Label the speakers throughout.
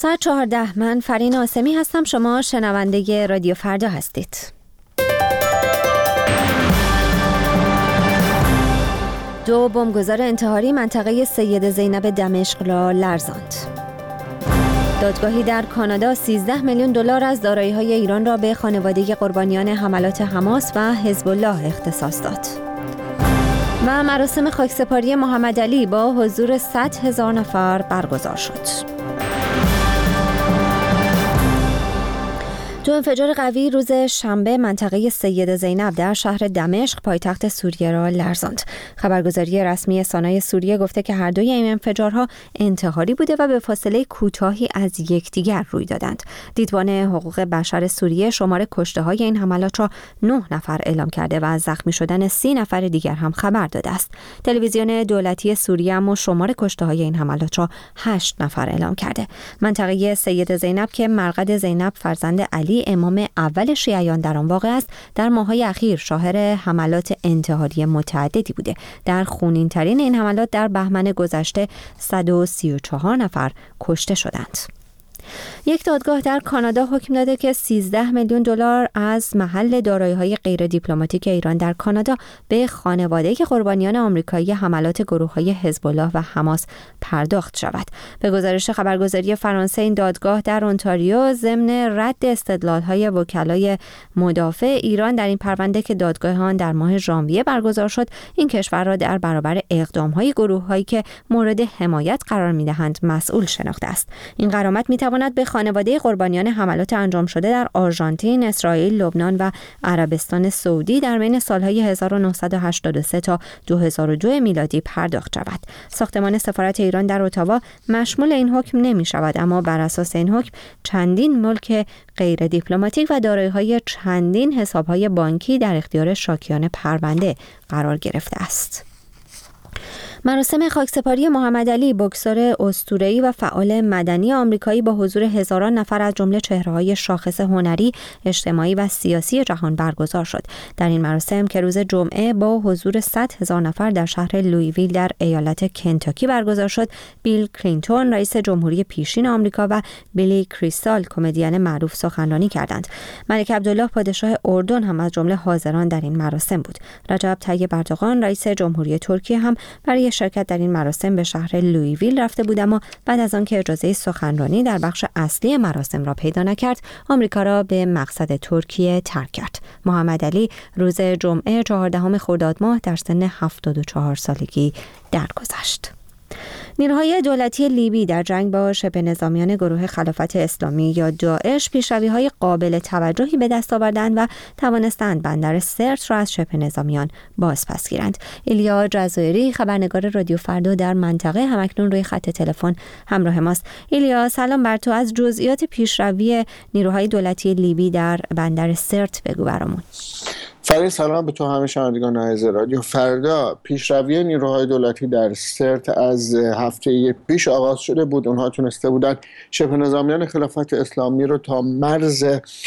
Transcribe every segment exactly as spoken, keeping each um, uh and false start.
Speaker 1: ساعت چهارده. من فرین آسمی هستم. شما شنونده رادیو فردا هستید. دو بمبگذار انتحاری منطقه سید زینب دمشق را لرزاند. دادگاهی در کانادا سیزده میلیون دلار از دارایی‌های ایران را به خانواده قربانیان حملات حماس و حزب الله اختصاص داد. و مراسم خاکسپاری محمد علی با حضور صد هزار نفر برگزار شد. دو انفجار قوی روز شنبه منطقه سید زینب در شهر دمشق پایتخت سوریه را لرزاند. خبرگزاری رسمی سانای سوریه گفته که هر دوی این انفجارها انتحاری بوده و به فاصله کوتاهی از یکدیگر روی دادند. دیدبان حقوق بشر سوریه شمار کشته‌های این حملات را نه نفر اعلام کرده و از زخمی شدن سی نفر دیگر هم خبر داده است. تلویزیون دولتی سوریه اما شمار کشته‌های این حملات را هشت نفر اعلام کرده. منطقه سید زینب که مرقد زینب فرزند علی امام اول شیعیان در آن واقع است، در ماه‌های اخیر شاهد حملات انتحاری متعددی بوده. در خونین‌ترین این حملات در بهمن گذشته صد و سی و چهار نفر کشته شدند. یک دادگاه در کانادا حکم داده که سیزده میلیون دلار از محل دارایی‌های غیر دیپلماتیک ایران در کانادا به خانواده قربانیان آمریکایی حملات گروه‌های حزب الله و حماس پرداخت شود. به گزارش خبرگزاری فرانسه این دادگاه در اونتاریو ضمن رد استدلال‌های وکلای مدافع ایران در این پرونده که دادگاه آن در ماه ژانویه برگزار شد، این کشور را در برابر اقدام‌های گروه‌هایی که مورد حمایت قرار می‌دهند مسئول شناخته است. این غرامت می‌تواند به خانواده قربانیان حملات انجام شده در آرژانتین، اسرائیل، لبنان و عربستان سعودی در بین سالهای هزار و نهصد و هشتاد و سه تا دو هزار و دو میلادی پرداخت شود. ساختمان سفارت ایران در اتاوا مشمول این حکم نمی شود، اما بر اساس این حکم چندین ملک غیر دیپلماتیک و دارایی‌های چندین حساب‌های بانکی در اختیار شاکیان پرونده قرار گرفته است. مراسم خاکسپاری محمد علی، بوکسور اسطوره‌ای و فعال مدنی آمریکایی با حضور هزاران نفر از جمله چهره‌های شاخص هنری، اجتماعی و سیاسی جهان برگزار شد. در این مراسم که روز جمعه با حضور صد هزار نفر در شهر لویویل در ایالت کنتاکی برگزار شد، بیل کلینتون رئیس جمهوری پیشین آمریکا و بیلی کریستال کمدین معروف سخنرانی کردند. ملک عبدالله پادشاه اردن هم از جمله حاضران در این مراسم بود. رجب طیب اردوغان رئیس جمهوری ترکیه هم برای شرکت در این مراسم به شهر لویویل رفته بود، اما بعد از آن که اجازه سخنرانی در بخش اصلی مراسم را پیدا نکرد، آمریکا را به مقصد ترکیه ترک کرد. محمد علی روز جمعه چهاردهم خرداد ماه در سن هفتاد و چهار سالگی درگذشت. نیروهای دولتی لیبی در جنگ با شبه نظامیان گروه خلافت اسلامی یا داعش پیشروی‌های قابل توجهی به دست آوردند و توانستند بندر سرت را از شبه نظامیان بازپس گیرند. ایلیا جزایری خبرنگار رادیو فردا در منطقه همکنون روی خط تلفن همراه ماست. ایلیا، سلام بر تو. از جزئیات پیشروی نیروهای دولتی لیبی در بندر سرت بگو برامون.
Speaker 2: فرین سلام به تو همه شنوندگان عزیز رادیو فردا. پیشروی نیروهای دولتی در سرت از هفته پیش آغاز شده بود. اونها تونسته بودن شبه نظامیان خلافت اسلامی رو تا مرز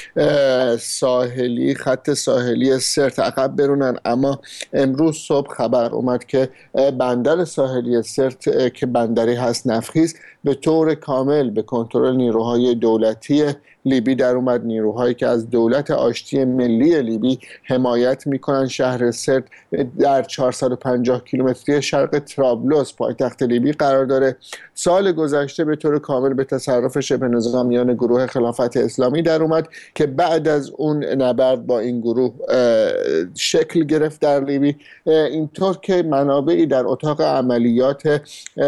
Speaker 2: ساحلی خط ساحلی سرت عقب برونن، اما امروز صبح خبر اومد که بندر ساحلی سرت که بندری هست نفخیز به طور کامل به کنترل نیروهای دولتی لیبی در اومد. نیروهایی که از دولت آشتی ملی لیبی حمایت میکنن. شهر سرت در چهارصد و پنجاه کیلومتری شرق طرابلس پایتخت لیبی قرار داره. سال گذشته به طور کامل به تصرف شبه نظامیان گروه خلافت اسلامی در اومد که بعد از اون نبرد با این گروه شکل گرفت در لیبی، اینطور که منابعی در اتاق عملیات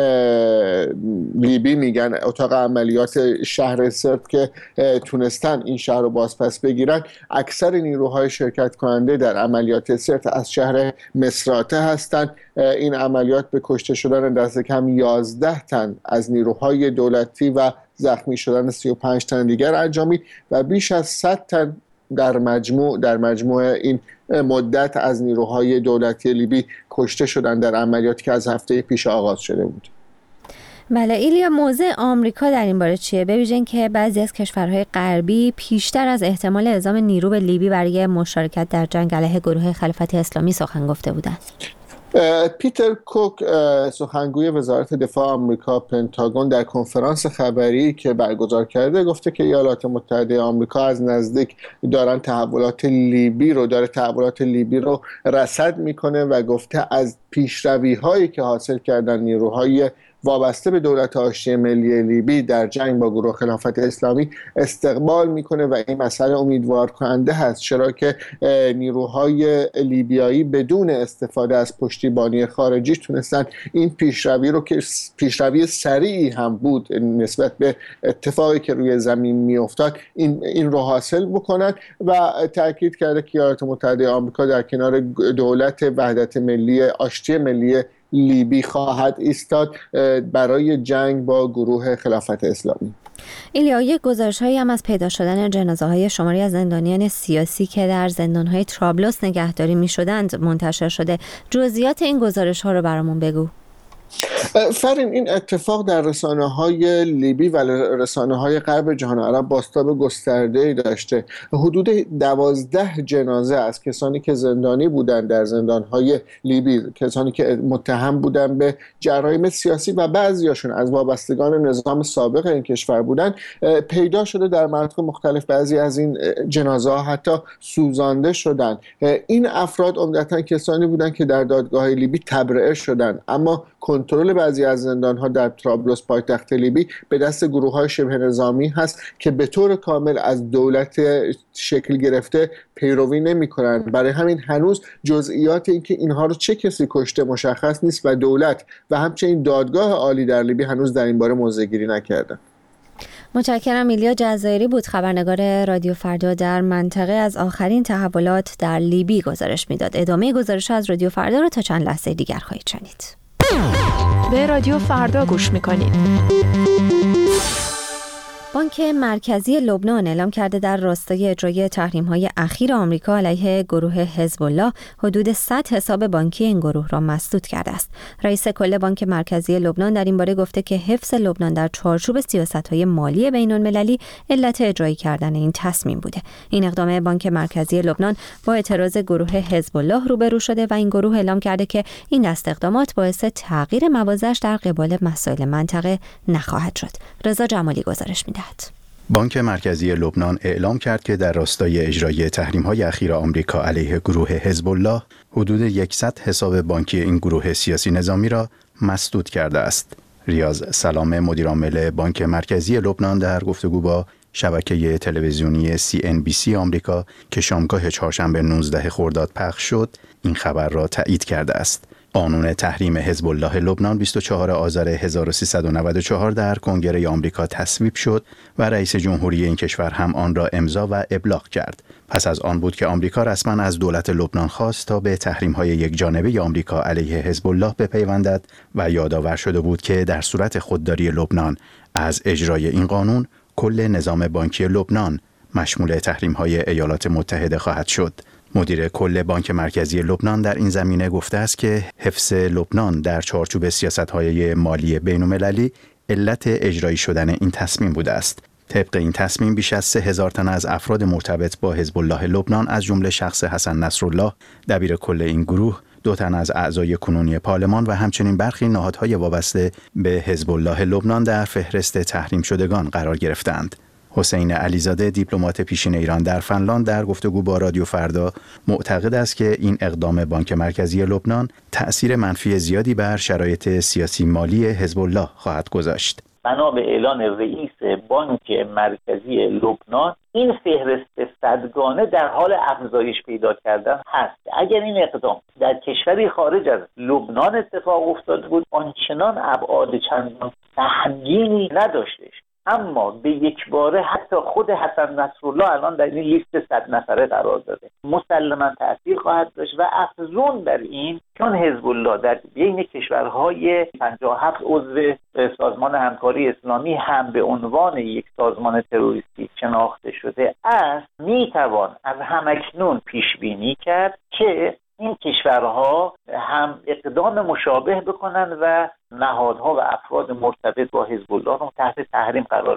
Speaker 2: لیبی میگن، اتاق عملیات شهر سرت که تونستن این شهر رو بازپس بگیرن، اکثر نیروهای شرکت کننده در عملیات سرت از شهر مصراته هستند. این عملیات به کشته شدن دست کم یازده تن از نیروهای دولتی و زخمی شدن سی و پنج تن دیگر انجامید و بیش از صد تن در مجموع در مجموع این مدت از نیروهای دولتی لیبی کشته شدن در عملیاتی که از هفته پیش آغاز شده بود.
Speaker 1: بله ایلیا، موضع آمریکا در این باره چیه؟ به ویژه اینکه بعضی از کشورهای غربی پیشتر از احتمال اعزام نیرو به لیبی برای مشارکت در جنگ علیه گروه خلافت اسلامی سخن گفته بودند.
Speaker 2: پیتر کوک سخنگوی وزارت دفاع آمریکا پنتاگون در کنفرانس خبری که برگزار کرده گفته که ایالات متحده آمریکا از نزدیک دارن تحولات لیبی رو داره تحولات لیبی رو رصد میکنه و گفته از پیشروی هایی که حاصل کردن نیروهای وابسته به دولت آشتی ملی لیبی در جنگ با گروه خلافت اسلامی استقبال میکنه و این مسئله امیدوار کننده هست، چرا که نیروهای لیبیایی بدون استفاده از پشتیبانی خارجی تونستن این پیشروی رو که پیشروی سریعی هم بود نسبت به اتفاقی که روی زمین میافتاد این این رو حاصل بکنن و تاکید کرده که ایالات متحده آمریکا در کنار دولت وحدت ملی آشتی ملی لیبی خواهد ایستاد برای جنگ با گروه خلافت اسلامی.
Speaker 1: ایلیا، یک گزارش‌هایی هم از پیدا شدن جنازه‌های شماری از زندانیان سیاسی که در زندان‌های طرابلس نگهداری می‌شدند منتشر شده. جزئیات این گزارش‌ها رو برامون بگو.
Speaker 2: فرین، این اتفاق در رسانه‌های لیبی و رسانه‌های غرب جهان عرب بازتاب گسترده‌ای داشته. حدود دوازده جنازه از کسانی که زندانی بودند در زندان‌های لیبی، کسانی که متهم بودند به جرایم سیاسی و بعضیاشون از وابستگان نظام سابق این کشور بودند، پیدا شده در مناطق مختلف. بعضی از این جنازه‌ها حتی سوزانده شدند. این افراد عمدتاً کسانی بودند که در دادگاه‌های لیبی تبرئه شدند، اما کنترل بعضی از زندان‌ها در طرابلس پایتخت لیبی به دست گروه‌های شبه نظامی هست که به طور کامل از دولت شکل گرفته پیروی نمی‌کنند. برای همین هنوز جزئیات اینکه اینها رو چه کسی کشته مشخص نیست و دولت و همچنین دادگاه عالی در لیبی هنوز در این باره موضع‌گیری نکرده.
Speaker 1: متشکرم. ایلیا جزایری بود، خبرنگار رادیو فردا در منطقه، از آخرین تحولات در لیبی گزارش میداد. ادامه گزارش از رادیو فردا رو تا چند لحظه دیگر خواهید شنید.
Speaker 3: به رادیو فردا گوش میکنید.
Speaker 1: بانک مرکزی لبنان اعلام کرده در راستای اجرای تحریم‌های اخیر آمریکا علیه گروه حزب الله حدود صد حساب بانکی این گروه را مسدود کرده است. رئیس کل بانک مرکزی لبنان در این باره گفته که حفظ لبنان در چارچوب سیاست‌های مالی بین‌المللی علت اجرایی کردن این تصمیم بوده. این اقدام بانک مرکزی لبنان با اعتراض گروه حزب الله روبرو شده و این گروه اعلام کرده که این دست اقدامات باعث تغییر موازش در قبال مسائل منطقه نخواهد شد. رضا جمالی گزارش می‌دهد.
Speaker 4: بانک مرکزی لبنان اعلام کرد که در راستای اجرای تحریم‌های اخیر آمریکا علیه گروه حزب الله حدود صد حساب بانکی این گروه سیاسی نظامی را مسدود کرده است. ریاض سلامه، مدیرعامل بانک مرکزی لبنان، در گفتگو با شبکه تلویزیونی سی ان بی سی آمریکا که شامگاه چهارشنبه نوزدهم خرداد پخش شد، این خبر را تایید کرده است. قانون تحریم حزب الله لبنان بیست و چهارم آذر هزار و سیصد و نود و چهار در کنگره آمریکا تصویب شد و رئیس جمهوری این کشور هم آن را امضا و ابلاغ کرد. پس از آن بود که آمریکا رسما از دولت لبنان خواست تا به تحریم‌های یکجانبه آمریکا علیه حزب الله بپیوندد و یادآور شده بود که در صورت خودداری لبنان از اجرای این قانون کل نظام بانکی لبنان مشمول تحریم‌های ایالات متحده خواهد شد. مدیر کل بانک مرکزی لبنان در این زمینه گفته است که حفظ لبنان در چارچوب سیاست‌های مالی بین‌المللی علت اجرایی شدن این تصمیم بوده است. طبق این تصمیم بیش از سه هزار تن از افراد مرتبط با حزب الله لبنان از جمله شخص حسن نصرالله دبیر کل این گروه، دو تن از اعضای کنونی پارلمان و همچنین برخی نهادهای وابسته به حزب الله لبنان در فهرست تحریم شدگان قرار گرفتند. حسین علیزاده، دیپلمات پیشین ایران در فنلاند، در گفتگو با رادیو فردا معتقد است که این اقدام بانک مرکزی لبنان تأثیر منفی زیادی بر شرایط سیاسی مالی حزب الله خواهد گذاشت.
Speaker 5: بنا به اعلان رئیس بانک مرکزی لبنان، این فهرست صدگانه در حال افزایش پیدا کردن هست. اگر این اقدام در کشوری خارج از لبنان اتفاق افتاده بود، آنچنان ابعاد چندان سهمگینی نداشتش. اما به یک باره حتی خود حسن نصرالله الان در این لیست صد نفره قرار داده، مسلماً تأثیر خواهد داشت و افزون بر این، چون حزب الله در بین کشورهای پنجاه و هفت عضو سازمان همکاری اسلامی هم به عنوان یک سازمان تروریستی شناخته شده است، میتوان از همکنون پیش بینی کرد که این کشورها هم اقدام مشابه بکنن و نهادها و افراد مرتبط با حزب الله رو تحت تحریم قرار بدن.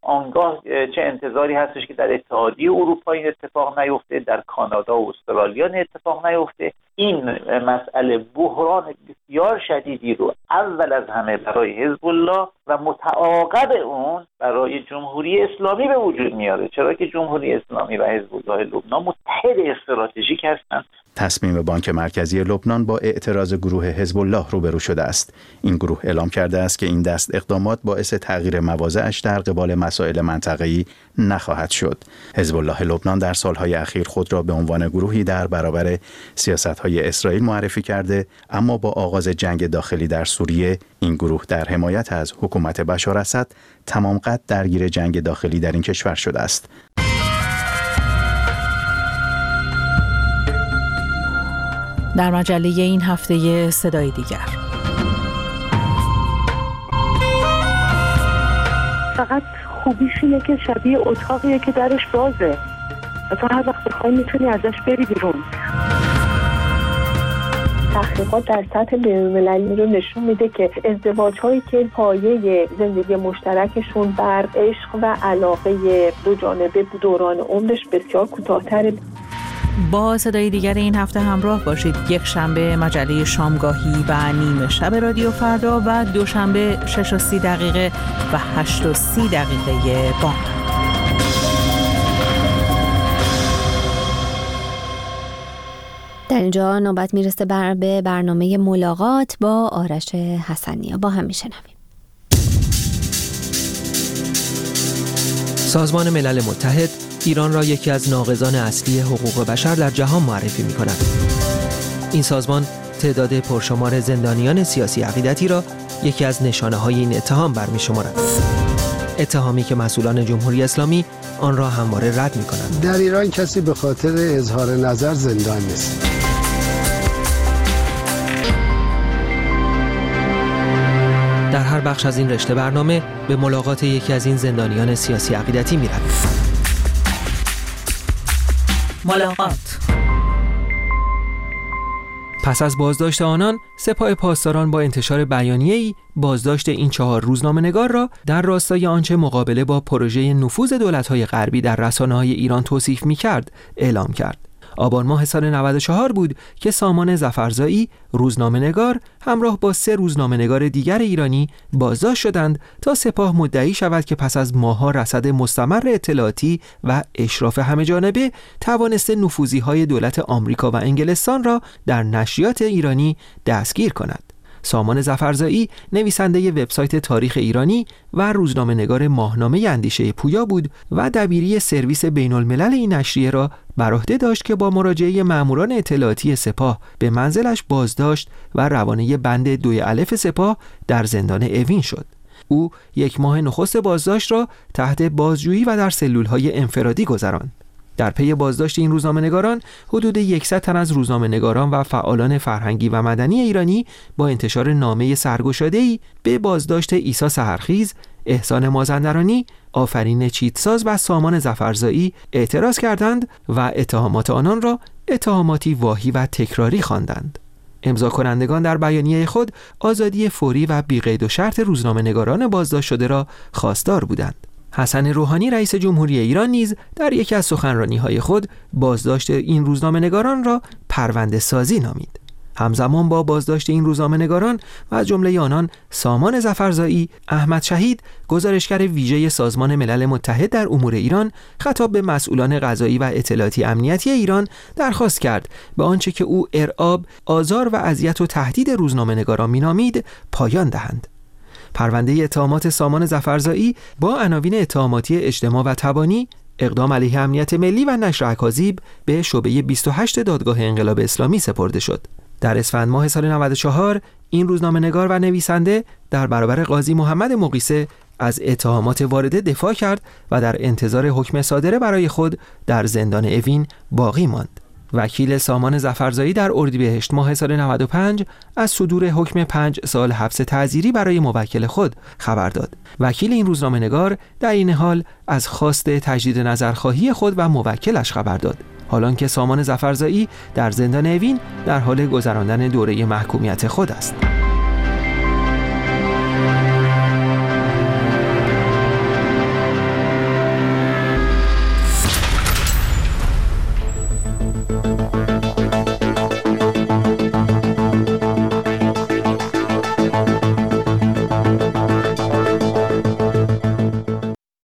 Speaker 5: آنگاه چه انتظاری هستش که در اتحادیه اروپا این اتفاق نیفته، در کانادا و استرالیا این اتفاق نیفته. این مسئله بحران بسیار شدیدی رو اول از همه برای حزب الله و متعاقب اون برای جمهوری اسلامی به وجود میاره، چرا که جمهوری اسلامی و حزب الله لبنان متحد استراتژیک هستند.
Speaker 4: تصمیم بانک مرکزی لبنان با اعتراض گروه حزب الله روبرو شده است. این گروه اعلام کرده است که این دست اقدامات باعث تغییر مواضعش در قبال مسائل منطقه‌ای نخواهد شد. حزب الله لبنان در سالهای اخیر خود را به عنوان گروهی در برابر سیاست‌های اسرائیل معرفی کرده، اما با آغاز جنگ داخلی در سوریه این گروه در حمایت از حکومت بشار اسد تمام قد درگیر جنگ داخلی در این کشور شده است.
Speaker 6: در مجله این هفته صدای دیگر.
Speaker 7: فقط خوبیش اینه که شبیه اتاقیه که درش بازه، تو هر وقت بخوای میتونی ازش بری بیرون. تحقیقات در سطح بین‌المللی رو نشون میده که ازدواج‌هایی که پایه زندگی مشترکشون بر عشق و علاقه دو جانبه دوران عمرش بسیار کوتاه‌تره.
Speaker 6: با صدای دیگر این هفته همراه باشید. یک شنبه مجله شامگاهی و نیمه شب رادیو فردا و دوشنبه شش و سی دقیقه و هشت و سی دقیقه بام.
Speaker 1: در اینجا نوبت میرسه بر به برنامه ملاقات با آرش حسنی. با هم میشنویم.
Speaker 8: سازمان ملل متحد ایران را یکی از ناقضان اصلی حقوق بشر در جهان معرفی می‌کند. این سازمان تعداد پرشمار زندانیان سیاسی عقیدتی را یکی از نشانه‌های این اتهام برمی‌شمارد. اتهامی که مسئولان جمهوری اسلامی آن را همواره رد می‌کنند.
Speaker 9: در ایران کسی به خاطر اظهار نظر زندان نیست.
Speaker 8: در هر بخش از این رشته برنامه به ملاقات یکی از این زندانیان سیاسی عقیدتی می‌رویم.
Speaker 6: ملاقات.
Speaker 8: پس از بازداشت آنان، سپاه پاسداران با انتشار بیانیه‌ای بازداشت این چهار روزنامه‌نگار را در راستای آنچه مقابله با پروژه نفوذ دولت‌های غربی در رسانه‌های ایران توصیف می‌کرد، اعلام کرد. آبان ماه سال نود و چهار بود که سامان ظفرزایی روزنامه‌نگار همراه با سه روزنامه‌نگار دیگر ایرانی بازداشت شدند تا سپاه مدعی شود که پس از ماه‌ها رصد مستمر اطلاعاتی و اشراف همه‌جانبه توانسته نفوذی‌های دولت آمریکا و انگلستان را در نشریات ایرانی دستگیر کند. سامان ظفرزایی نویسنده وبسایت تاریخ ایرانی و روزنامه‌نگار ماهنامه اندیشه پویا بود و دبیری سرویس بین‌الملل این نشریه را بر عهده داشت که با مراجعه ماموران اطلاعاتی سپاه به منزلش بازداشت و روانه بند دوی الف سپاه در زندان اوین شد. او یک ماه نخست بازداشت را تحت بازجویی و در سلول‌های انفرادی گذراند. در پی بازداشت این روزنامه‌نگاران حدود صد تن از روزنامه‌نگاران و فعالان فرهنگی و مدنی ایرانی با انتشار نامه سرگشاده‌ای به بازداشت عیسی سحرخیز، احسان مازندرانی، آفرین چیتساز و سامان ظفرزایی اعتراض کردند و اتهامات آنان را اتهاماتی واهی و تکراری خواندند. امضا کنندگان در بیانیه خود آزادی فوری و بی‌قید و شرط روزنامه‌نگاران بازداشت شده را خواستار بودند. حسن روحانی رئیس جمهوری ایران نیز در یکی از سخنرانی‌های خود بازداشت این روزنامه‌نگاران را پرونده سازی نامید. همزمان با بازداشت این روزنامه‌نگاران و از جمله آنان سامان ظفرزایی، احمد شهید، گزارشگر ویژه سازمان ملل متحد در امور ایران، خطاب به مسئولان قضایی و اطلاعاتی امنیتی ایران درخواست کرد به آنچه که او ارعاب، آزار و اذیت و تهدید روزنامه‌نگاران می‌نامید پایان دهند. پرونده اتهامات سامان ظفرزایی با عناوین اتهاماتی اجتماع و تبانی، اقدام علیه امنیت ملی و نشر اکاذیب به شعبه بیست و هشت دادگاه انقلاب اسلامی سپرده شد. در اسفند ماه سال نود و چهار این روزنامه‌نگار و نویسنده در برابر قاضی محمد مقیسه از اتهامات وارده دفاع کرد و در انتظار حکم صادره برای خود در زندان اوین باقی ماند. وکیل سامان ظفرزایی در اردیبهشت ماه سال نود و پنج از صدور حکم پنج سال حبس تعزیری برای موکل خود خبر داد. وکیل این روزنامه‌نگار در این حال از خواست تجدید نظرخواهی خود و موکلش خبر داد، حالان که سامان ظفرزایی در زندان اوین در حال گذراندن دوره محکومیت خود است.